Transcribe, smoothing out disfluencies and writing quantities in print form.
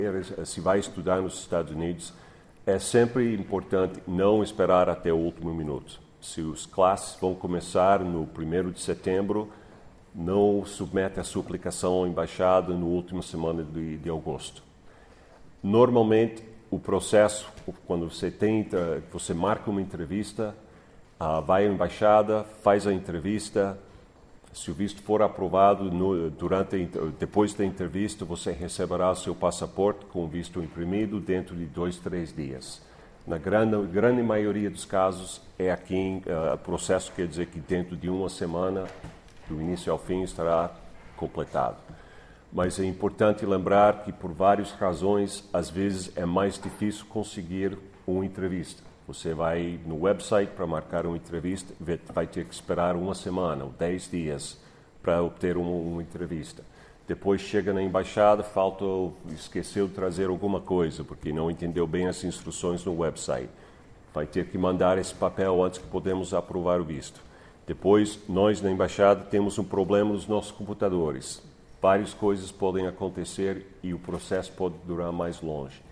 se vai estudar nos Estados Unidos, é sempre importante não esperar até o último minuto. Se as classes vão começar no 1º de setembro, não submete a sua aplicação à embaixada no último semana de agosto. Normalmente, o processo, quando você marca uma entrevista, vai à embaixada, faz a entrevista. Se o visto for aprovado, depois da entrevista, você receberá seu passaporte com o visto imprimido dentro de 2, 3 dias. Na grande maioria dos casos, o processo quer dizer que dentro de uma semana, do início ao fim, estará completado. Mas é importante lembrar que, por várias razões, às vezes é mais difícil conseguir uma entrevista. Você vai no website para marcar uma entrevista, vai ter que esperar uma semana ou 10 dias para obter uma entrevista. Depois chega na embaixada, esqueceu de trazer alguma coisa, porque não entendeu bem as instruções no website. Vai ter que mandar esse papel antes que podemos aprovar o visto. Depois, nós na embaixada temos um problema nos nossos computadores. Várias coisas podem acontecer e o processo pode durar mais longe.